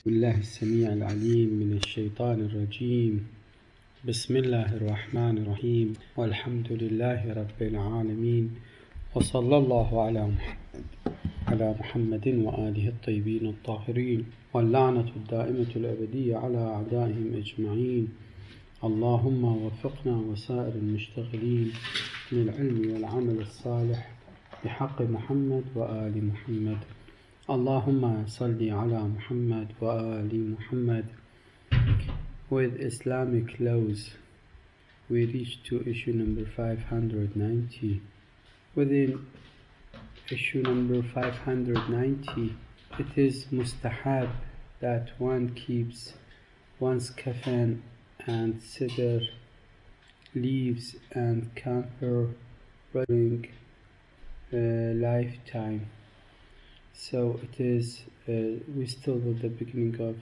بالله السميع العليم من الشيطان الرجيم. بسم الله الرحمن الرحيم، والحمد لله رب العالمين، وصلى الله على محمد وآله الطيبين الطاهرين، واللعنة الدائمة الأبدية على أعدائهم أجمعين. اللهم وفقنا وسائر المشتغلين للعلم والعمل الصالح بحق محمد وآل محمد. اللهم صل على Muhammad wa Ali Muhammad. With Islamic laws, we reach to issue number 590. Within issue number 590, it is mustahab that one keeps one's kafan and sidr, leaves and camphor during lifetime. So it is, we still with the beginning of,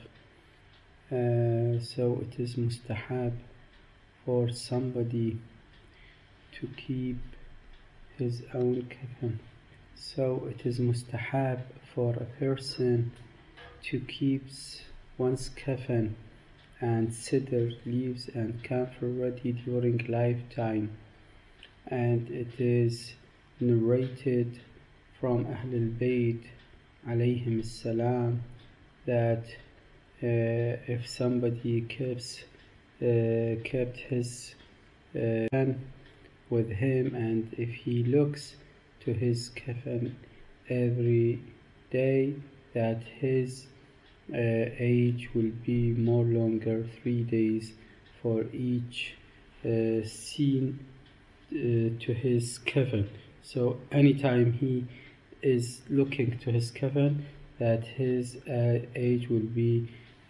so it is mustahab for somebody to keep his own kafan. So it is mustahab for a person to keep one's kafan and sidr, leaves and camphor ready during lifetime. And it is narrated from Ahlul Bayt alayhim salam that if somebody kept his kafan with him, and if he looks to his kafan every day, that his age will be more longer, 3 days for each seen to his kafan. So anytime he is looking to his kafan, that his age will be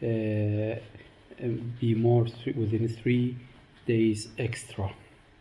more within 3 days extra.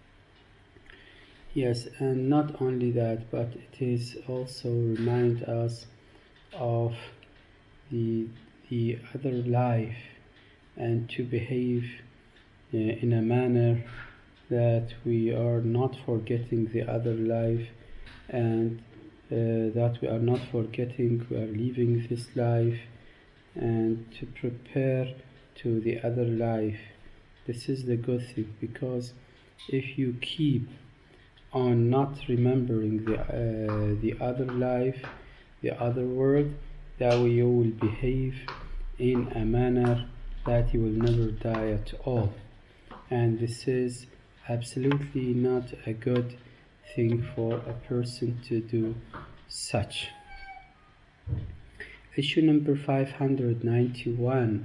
Yes, and not only that, but it is also remind us of the other life, and to behave in a manner that we are not forgetting the other life, and that we are not forgetting we are leaving this life, and to prepare to the other life. This is the good thing, because if you keep on not remembering the other life, the other world, that you will behave in a manner that you will never die at all. And this is absolutely not a good thing for a person to do such. Issue number 591.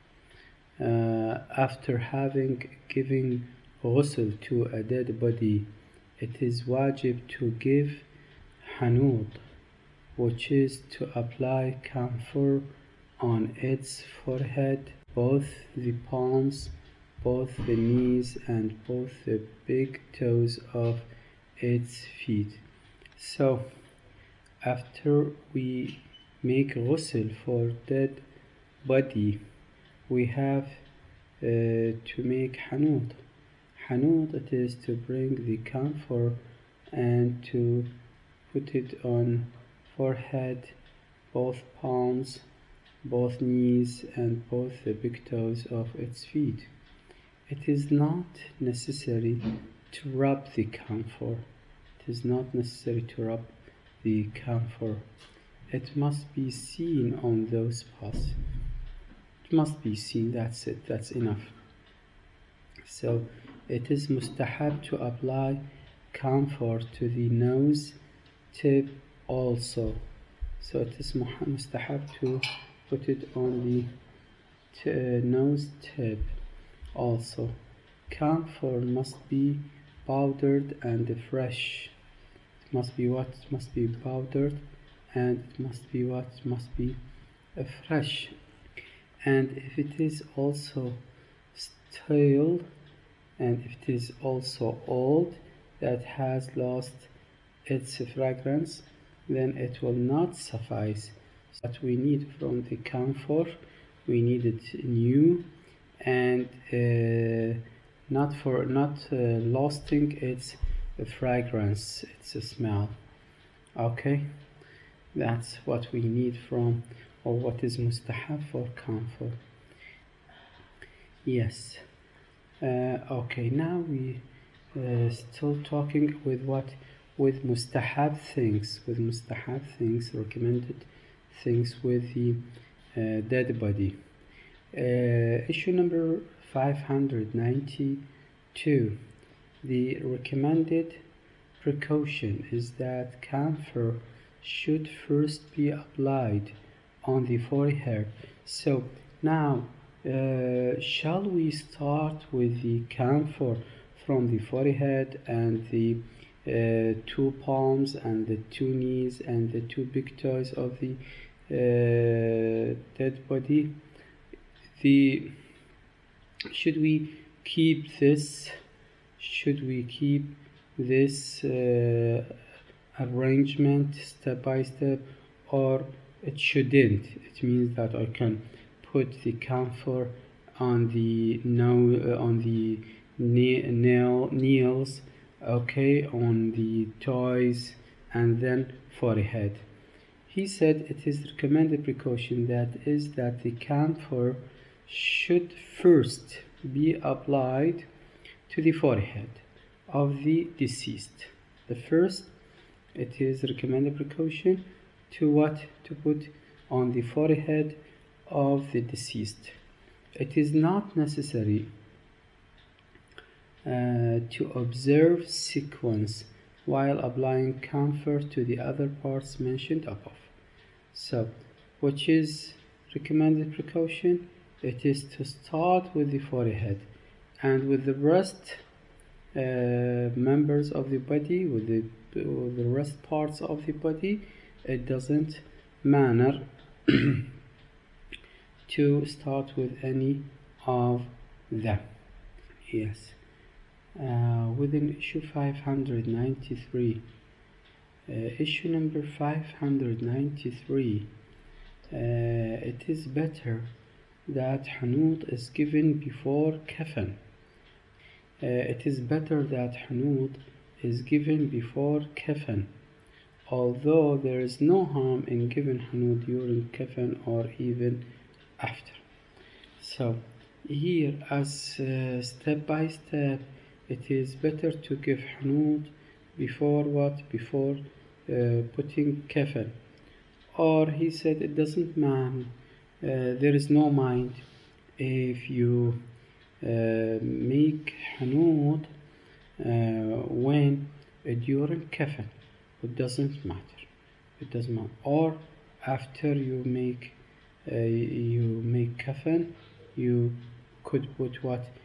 After having given ghusl to a dead body, it is wajib to give hanud, which is to apply camphor on its forehead, both the palms, both the knees, and both the big toes of its feet. So after we make ghusl for dead body, we have to make hanud. Hanud, it is to bring the camphor and to put it on forehead, both palms, both knees, and both the big toes of its feet. It is not necessary to rub the camphor. It is not necessary to rub the camphor. It must be seen on those spots. It must be seen, that's it, that's enough. So it is mustahab to apply camphor to the nose tip also. So it is mustahab to put it on the nose tip also. Camphor must be powdered and fresh. It must be what? It must be powdered, and it must be what? It must be fresh. And if it is also stale, and if it is also old, that has lost its fragrance, then it will not suffice. What we need from the camphor, we need it new, and not losing its fragrance, its smell. Okay, that's what we need from or what is mustahab for comfort. Yes. Okay, now we still talking with mustahab things, recommended things with the dead body. Issue number 592. The recommended precaution is that camphor should first be applied on the forehead. So now, shall we start with the camphor from the forehead and the two palms and the two knees and the two big toes of the dead body? Should we keep this arrangement step by step, or it shouldn't? It means that I can put the camphor on the nails, okay, on the toes, and then forehead. He said it is recommended precaution that the camphor should first be applied to the forehead of the deceased. The first, it is recommended precaution to put on the forehead of the deceased. It is not necessary to observe sequence while applying camphor to the other parts mentioned above. So, which is recommended precaution? It is to start with the forehead, and with the rest members of the body, with the rest parts of the body, it doesn't matter to start with any of them. Yes. Within issue 593, issue number 593, it is better that Hanout is given before kafan. It is better that Hanout is given before kafan, although there is no harm in giving Hanout during kafan or even after. So here, as step by step, it is better to give Hanout before putting kafan. Or he said it doesn't matter. There is no mind if you make Hanout when during kafan. It doesn't matter. Or after you make kafan, you could put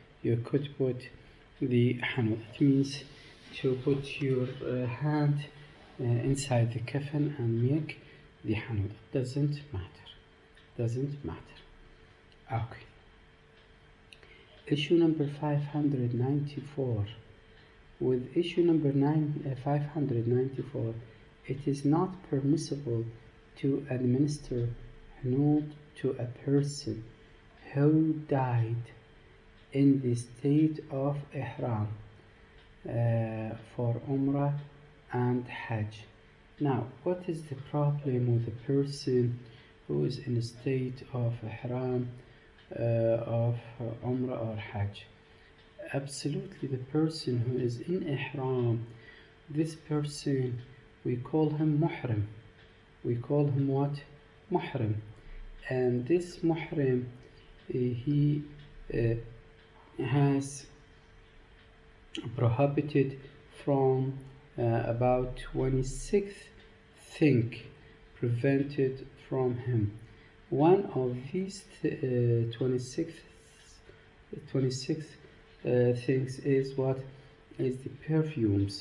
the Hanout. It means to put your hand inside the kafan and make the Hanout. Doesn't matter. Okay. Issue number 594. With issue number 594, it is not permissible to administer Hanout to a person who died in the state of Ihram for Umrah and Hajj. Now, what is the problem with a person who is in a state of Ihram of Umrah or Hajj? Absolutely, the person who is in Ihram, this person, we call him Muhrim. We call him what? Muhrim. And this Muhrim, he has prohibited from about 26 things prevented from him. One of these 26 things is the perfumes,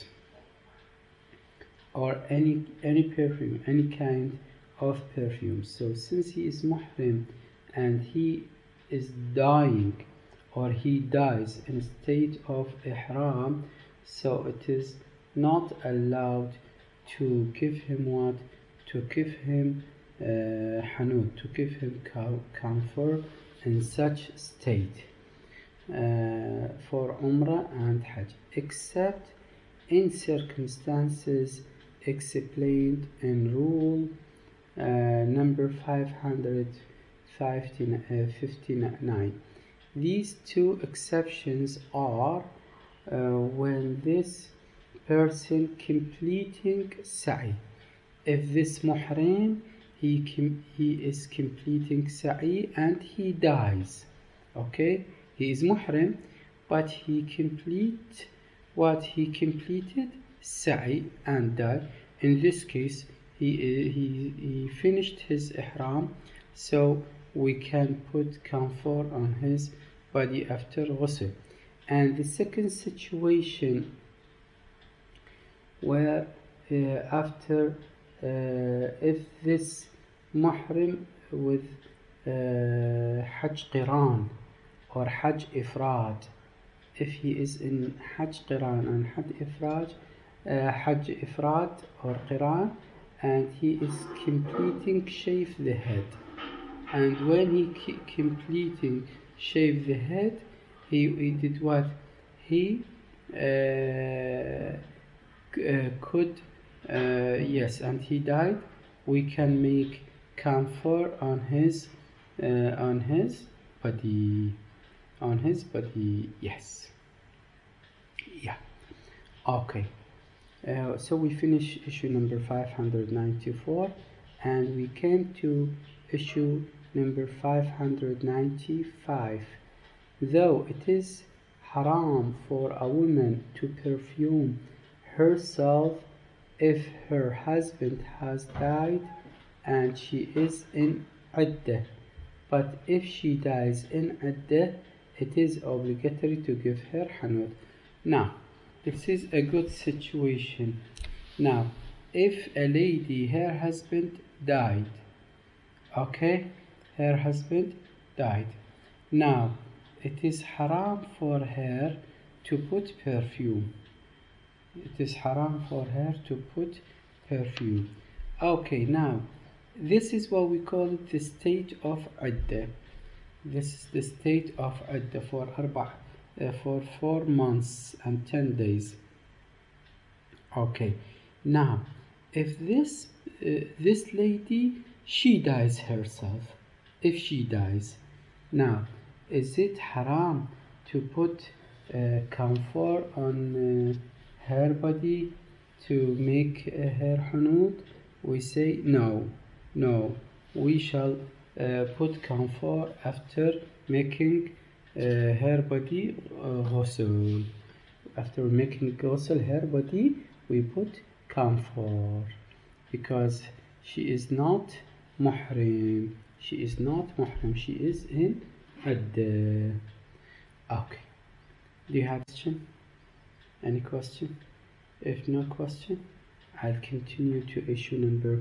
or any perfume, any kind of perfume. So since he is muhrim and he is dying, or he dies in a state of ihram, so it is not allowed to give him Hanout, to give him camphor in such state for Umrah and Hajj, except in circumstances explained in Rule number 559. These two exceptions are when this person completing sa'i. If this muhrim, he is completing sa'i and he dies. Okay, he is muhrim, but he completed sa'i and died. In this case, he finished his ihram, so we can put camphor on his body after ghusl. And the second situation where after if this muhrim with Hajj Qiran or Hajj Ifrad, if he is in Hajj Qiran and Hajj Ifrad or Qiran, and he is completing shave the head, and when he completing shave the head, he did what? He could yes, and he died. We can make camphor on his body, yes, yeah. Okay, so we finish issue number 594, and we came to issue number 595. Though it is haram for a woman to perfume herself if her husband has died and she is in iddah, but if she dies in iddah, it is obligatory to give her hanud. Now, this is a good situation. Now, if a lady, her husband died, okay, her husband died. Now, it is haram for her to put perfume. It is haram for her to put perfume. Okay, now, this is what we call it the state of iddah. This is the state of iddah for 4 months and 10 days. Okay, now, if this lady, she dies herself, if she dies, now, is it haram to put camphor on her body to make her hunud? We say no, we shall put camphor after making her body ghusl. After making ghusl her body, we put camphor, because she is not muhrim. She is in iddah. Okay. Do you have a question? Any question? If no question, I'll continue to issue number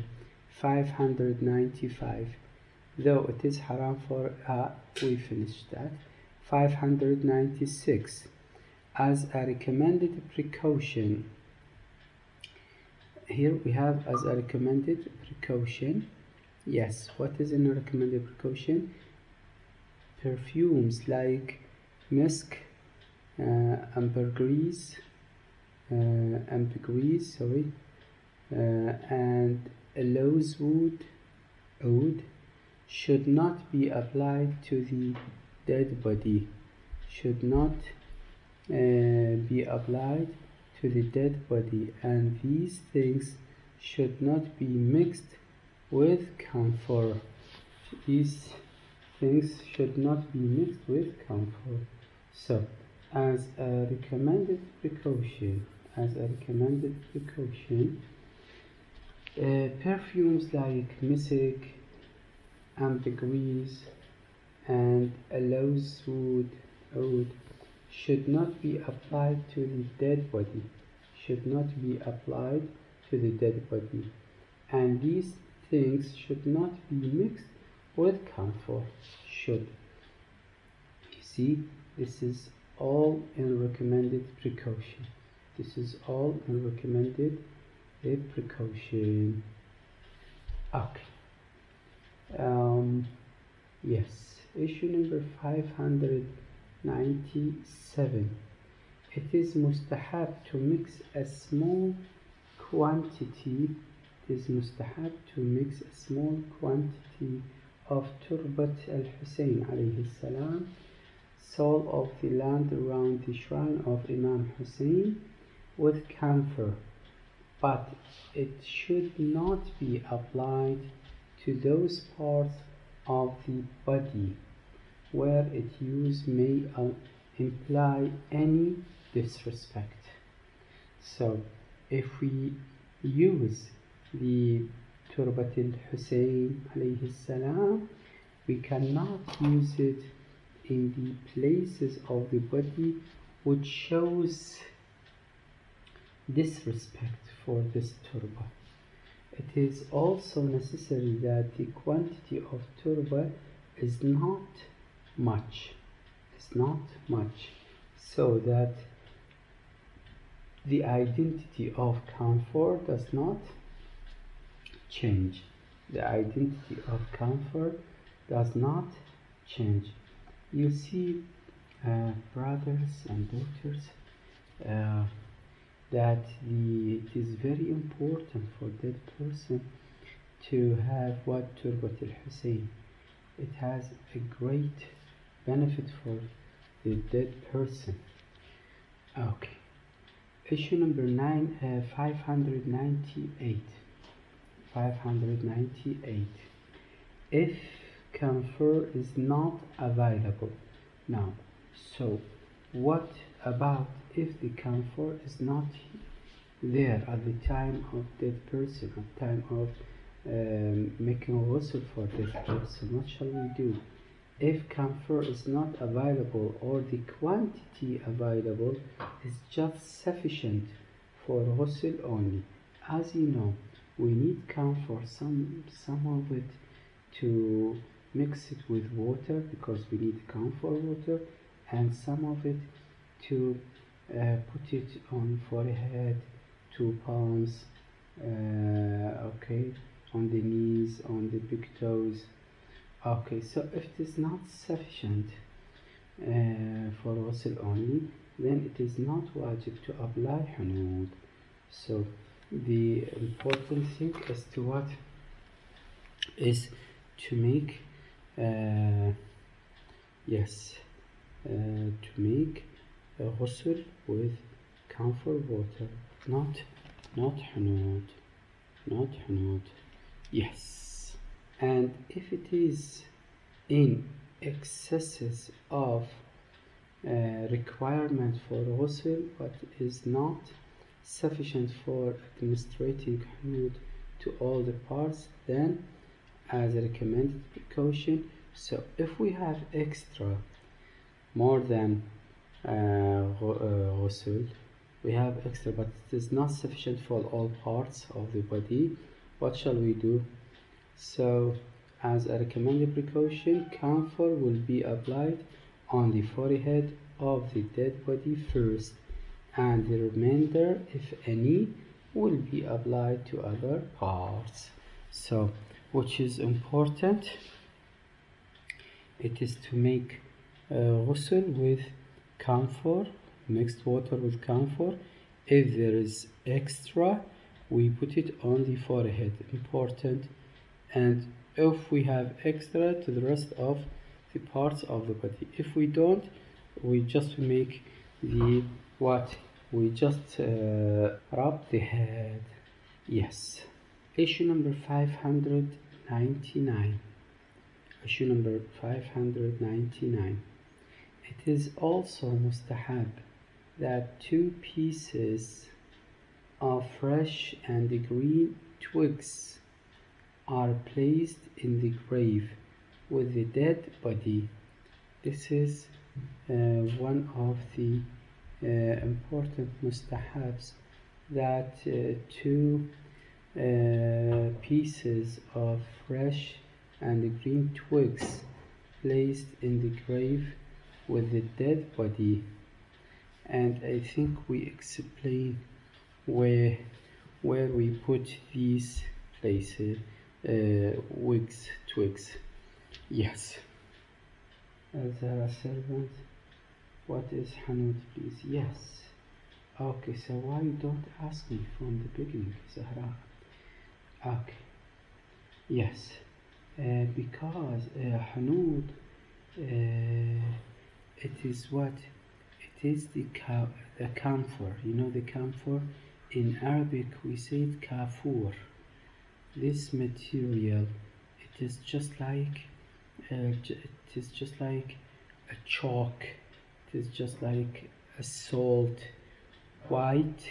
595. Though it is haram for we finished that. 596. As a recommended precaution. Here we have as a recommended precaution. Yes, what is a recommended precaution? Perfumes like musk, ambergris, and rosewood oud should not be applied to the dead body. Should not be applied to the dead body, and these things should not be mixed with camphor. These things should not be mixed with camphor. So, as a recommended precaution, perfumes like musk, ambergris, and rosewood oud should not be applied to the dead body. And these things should not be mixed with camphor. Should. You see, this is all in recommended precaution. Okay. Yes. Issue number 597. It is mustahab to mix a small quantity it is mustahab to mix a small quantity of turbat al-Hussein alayhi salam, soul of the land around the shrine of Imam Hussein, with camphor, but it should not be applied to those parts of the body where its use may imply any disrespect. So if we use the Turbat al-Hussein alayhi salam, we cannot use it in the places of the body which shows disrespect for this turba. It is also necessary that the quantity of turba is not much, so that the identity of camphor does not change. The identity of camphor does not change. You see, brothers and daughters, that it is very important for that person to have what Turbat al-Hussein. It has a great benefit for the dead person. Okay. Issue number 598. 598. If camphor is not available. Now, so what about if the camphor is not there at the time of dead person, at the time of making a ghusl for dead person? What shall we do? If camphor is not available, or the quantity available is just sufficient for ghusl only. As you know, we need camphor, some of it to mix it with water, because we need camphor water, and some of it to put it on forehead, 2 palms, okay, on the knees, on the big toes. Okay, so if it is not sufficient for ghusl only, then it is not wajib to apply hanoud. So the important thing is to what is to make to make a ghusl with camphor water, not hanoud, yes. And if it is in excesses of requirement for ghusl, but is not sufficient for administrating hanoud to all the parts, then as a recommended precaution, so if we have extra more than ghusl, we have extra but it is not sufficient for all parts of the body, what shall we do? So as a recommended precaution, camphor will be applied on the forehead of the dead body first, and the remainder, if any, will be applied to other parts. So which is important, it is to make ghusl with camphor, mixed water with camphor. If there is extra, we put it on the forehead, important. And if we have extra, to the rest of the parts of the body. If we don't, we just make the we just rub the head. Yes. Issue number 599. Issue number 599. It is also mustahab that 2 pieces of fresh and green twigs are placed in the grave with the dead body. This is one of the important mustahabs, that 2 pieces of fresh and green twigs placed in the grave with the dead body. And I think we explain where we put these places, twigs. Yes. As a servant, what is hanoud, please? Yes. Okay, so why you don't ask me from the beginning, Zahra? Okay, yes, because Hanud, it is what? It is the camphor. You know the camphor? In Arabic we say it kafur. This material, it is just like a chalk. It is just like a salt, white,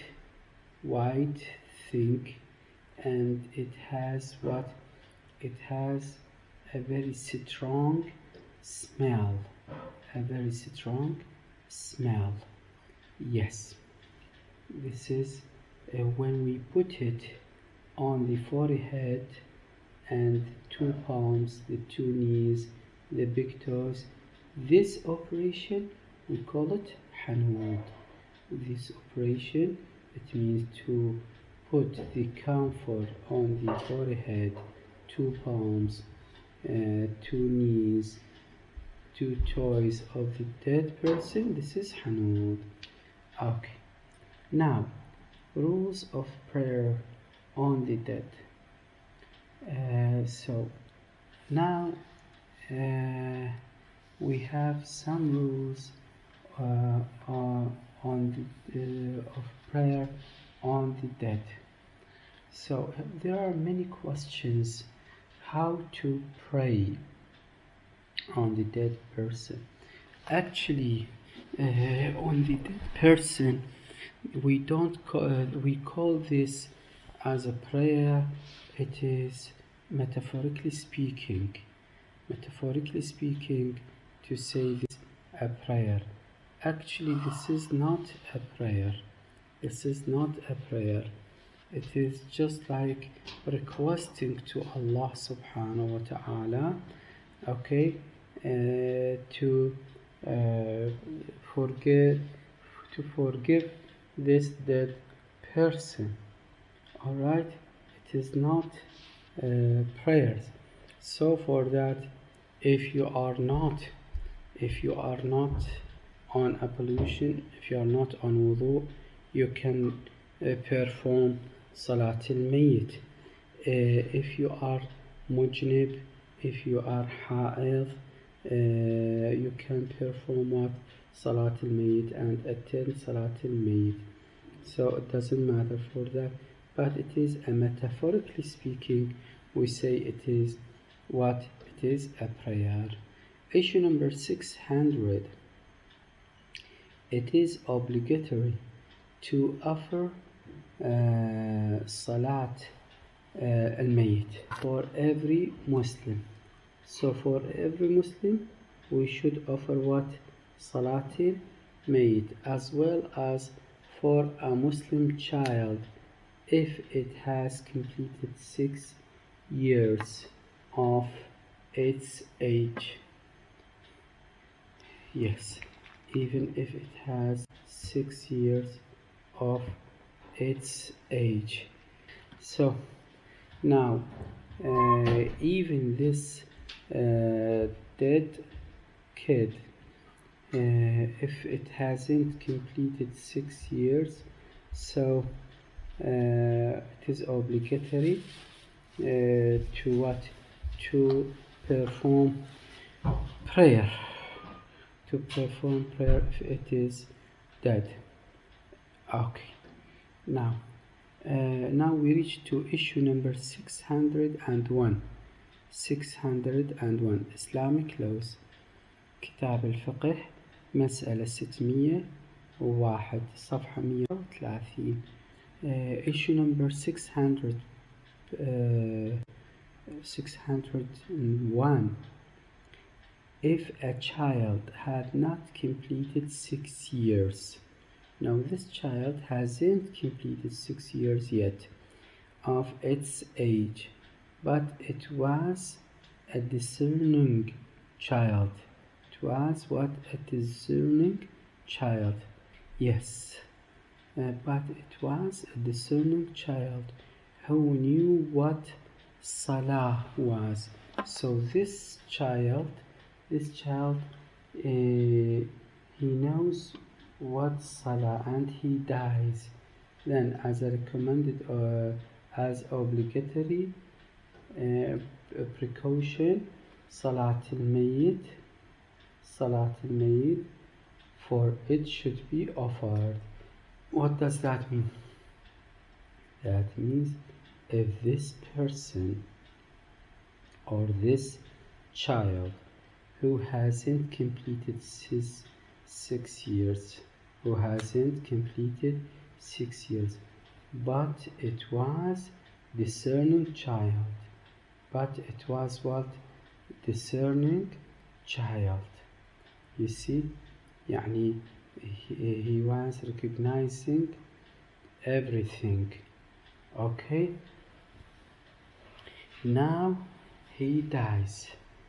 thick, and it has what? It has a very strong smell. A very strong smell. Yes, this is when we put it on the forehead and two palms, the two knees, the big toes. This operation, we call it Hanud. This operation, it means to put the camphor on the forehead, two palms, two knees, two toes of the dead person. This is Hanud. Okay. Now, rules of prayer on the dead. So now we have some rules of prayer on the dead. So there are many questions how to pray on the dead person. Actually, on the dead person, we call this as a prayer. It is metaphorically speaking, to say this a prayer. Actually, this is not a prayer. This is not a prayer. It is just like requesting to Allah subhanahu wa ta'ala, okay, to forgive this dead person. Alright, it is not prayers. So for that, if you are not on ablution, if you are not on wudu, you can perform Salatul Mayyit. If you are mujnib, if you are ha'id, you can perform what? Salatul Mayyit and attend Salatul Mayyit. So it doesn't matter for that, but it is a metaphorically speaking, we say it is what? It is a prayer. Issue number 600. It is obligatory to offer Salat al-Mayyit for every Muslim. So for every Muslim, we should offer what? Salat al-Mayyit, as well as for a Muslim child if it has completed 6 years of its age. Yes, even if it has 6 years of its age. So now, even this dead kid, if it hasn't completed 6 years, so it is obligatory to what? To perform prayer. To perform prayer if it is dead. Okay. Now we reach to issue number 601. 601 Islamic laws. كتاب الفقه مسألة 601 صفحة 130. Issue number 601. If a child had not completed 6 years, now this child hasn't completed 6 years yet of its age, but it was a discerning child. It was what? A discerning child. Yes, but it was a discerning child who knew what Salah was. So this child, he knows what Salah, and he dies. Then, as as obligatory precaution صلاة الميت for it should be offered. What does that mean? That means if this person or this child who hasn't completed his 6 years, but it was discerning child, discerning child. You see, يعني he was recognizing everything. Okay, now he dies,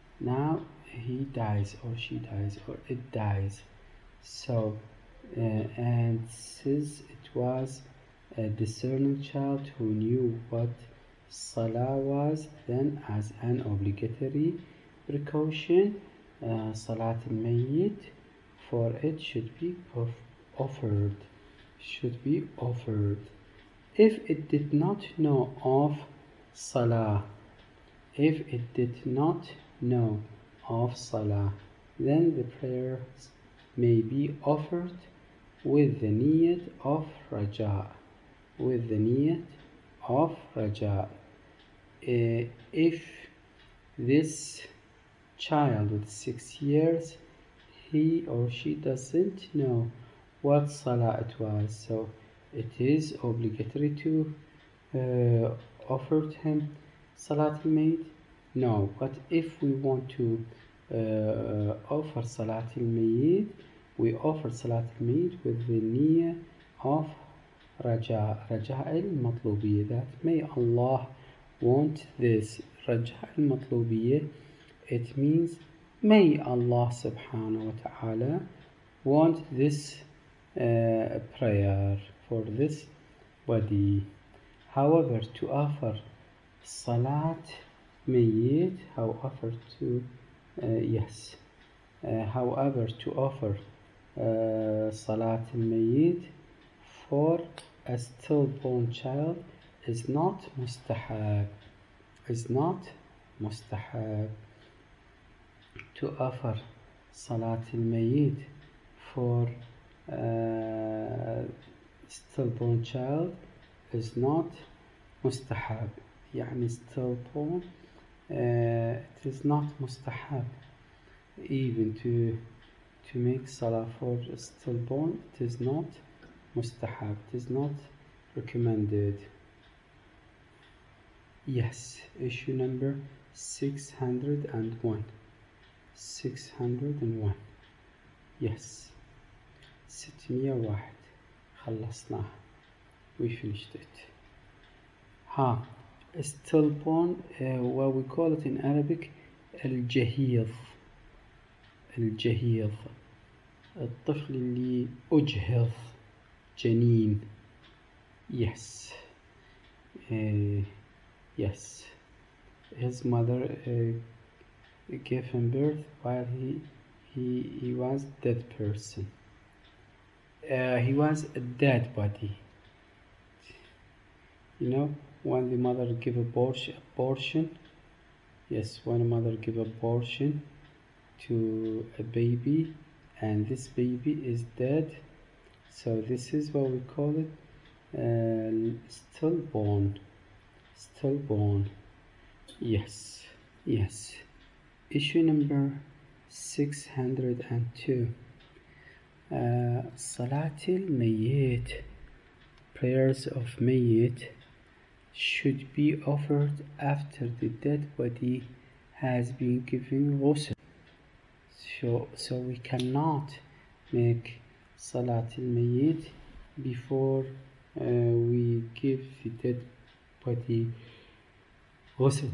or she dies, or it dies. So and since it was a discerning child who knew what Salah was, then as an obligatory precaution, Salat al-Mayyit for it should be offered. If it did not know of Salah, then the prayers may be offered with the niyat of raja. If this child with 6 years, he or she doesn't know what salah it was, so it is obligatory to offer him Salat al-Mayyit? No, but if we want to offer Salat al-Mayyit, we offer Salat al-Mayyit with the niyyah of Raja al-Matlubiyya, that may Allah want this. Raja al-Matlubiyya, it means may Allah subhanahu wa ta'ala want this prayer for this body. However, to offer Salat Mayyit, however to offer Salat al-Mayyit for a stillborn child is not mustahab. To offer Salat al-Mayyit for stillborn child is not mustahab. يعني stillborn, it is not mustahab. Even to make salah for stillborn, it is not mustahab. It is not recommended. Yes, issue number 601. 601. Yes. 601. خلصناها. We finished it. Stillborn, what we call it in Arabic, الجهيض. الطفل اللي أجهض, جنين. Yes. Yes. His mother gave him birth while he was a dead person. He was a dead body. You know, when the mother give abortion, yes, when a mother give abortion to a baby and this baby is dead, so this is what we call it, stillborn. Yes. Issue number 602. Salatul Mayyit, prayers of Mayyit, should be offered after the dead body has been given ghusl. So we cannot make Salatul Mayyit before we give the dead body ghusl.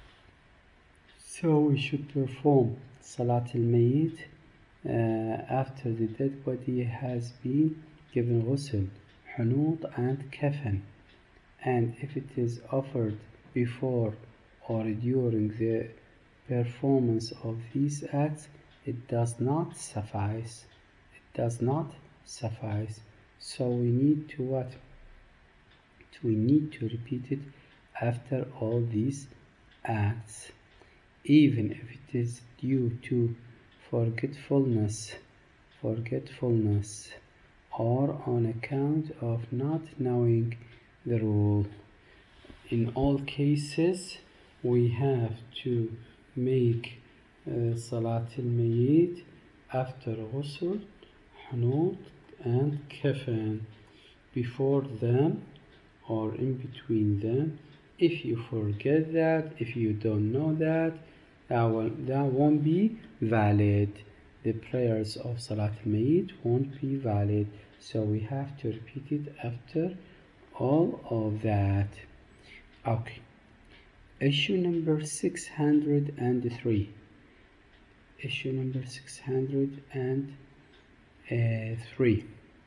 So we should perform Salatul Mayyit after the dead body has been given ghusl, hunut and kafan. And if it is offered before or during the performance of these acts, it does not suffice. So we need to what? We need to repeat it after all these acts, even if it is due to forgetfulness or on account of not knowing the rule. In all cases, we have to make Salat al-Mayyit after Ghusl, Hunut and Kafan, before them or in between them. If you forget that, if you don't know that, that won't be valid. The prayers of Salat al-Mayyit won't be valid. So we have to repeat it after all of that. Okay. Issue number 603. Issue number 603.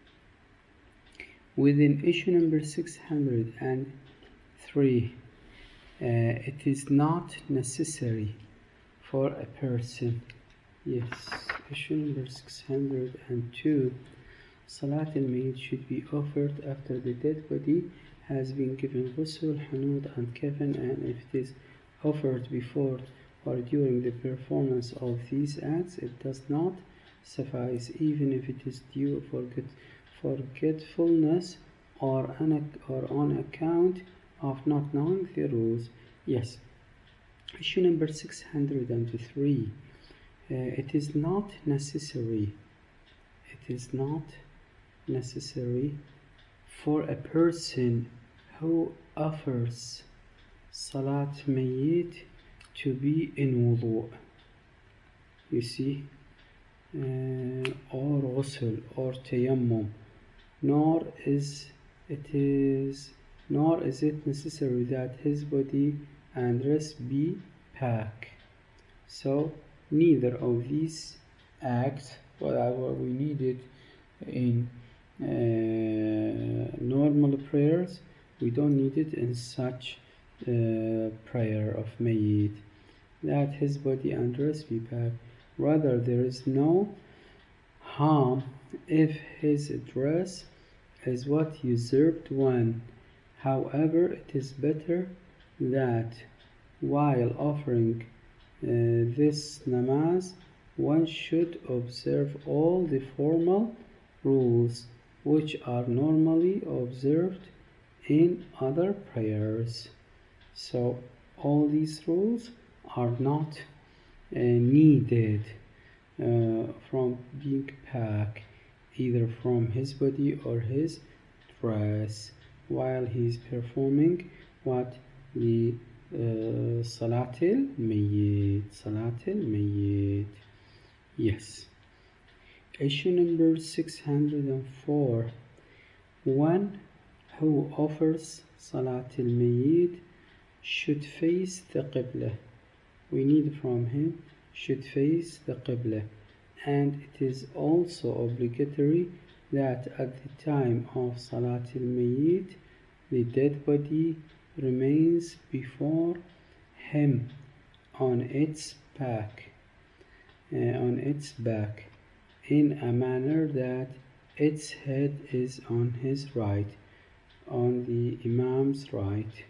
Within issue number 603, it is not necessary for a person. Yes, issue number 602. Salat al-Mayyit should be offered after the dead body has been given ghusl, hunut and kafan, and if it is offered before or during the performance of these acts, it does not suffice, even if it is due forgetfulness or on account of not knowing the rules. Yes. Issue number 603. It is not necessary. It is not necessary for a person who offers Salat Mayyit to be in wudu, you see, or ghusl or tayammum, nor is it necessary that his body and dress be packed. So neither of these acts, whatever we needed in normal prayers, we don't need it in such prayer of Mayyit, that his body and dress be packed. Rather, there is no harm if his dress is what usurped one. However, it is better that while offering this namaz, one should observe all the formal rules which are normally observed in other prayers. So all these rules are not needed from being packed, either from his body or his dress, while he is performing what? The Salat al-Mayyit. Yes. Issue number 604. One who offers Salat al-Mayyit should face the Qibla. We need from him should face the Qibla, and it is also obligatory that at the time of Salat al-Mayyit the dead body remains before him on its back in a manner that its head is on his right, on the Imam's right,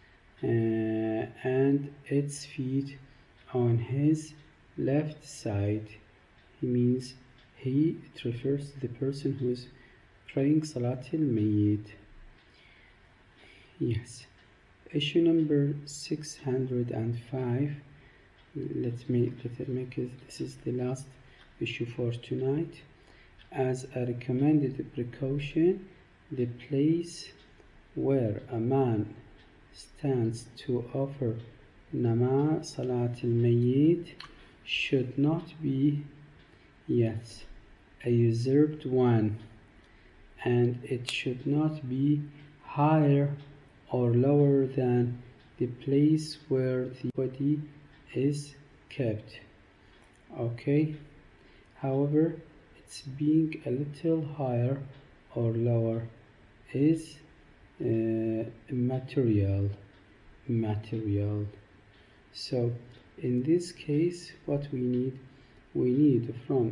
and its feet on his left side. He means it refers to the person who is praying Salat al-Mayyit. Yes. Issue number 605. Let me make it. This is the last issue for tonight. As a recommended precaution, the place where a man stands to offer namaz Salat al-Mayyit should not be a usurped one, and it should not be higher or lower than the place where the body is kept. Okay. However, its being a little higher or lower is immaterial. So in this case, what we need from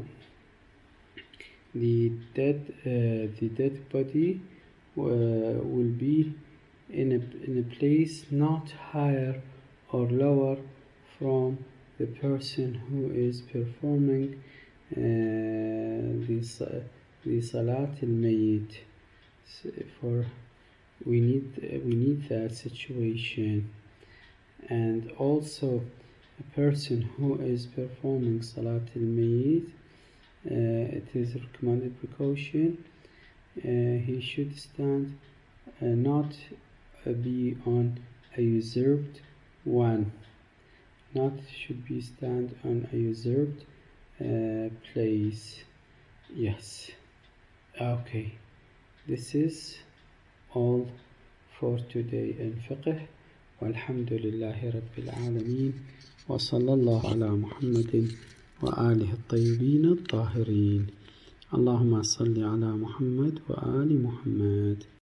the dead body will be in a place not higher or lower from the person who is performing the Salat al-Mayyit. For we need that situation. And also a person who is performing Salat al-Mayyit, it is a recommended precaution, he should stand not be on a usurped one, should be stand on a usurped place. Yes. Okay, this is all for today in fiqh. والحمد لله رب العالمين وصلى الله على محمد وآله الطيبين الطاهرين. اللهم صل على محمد وآل محمد.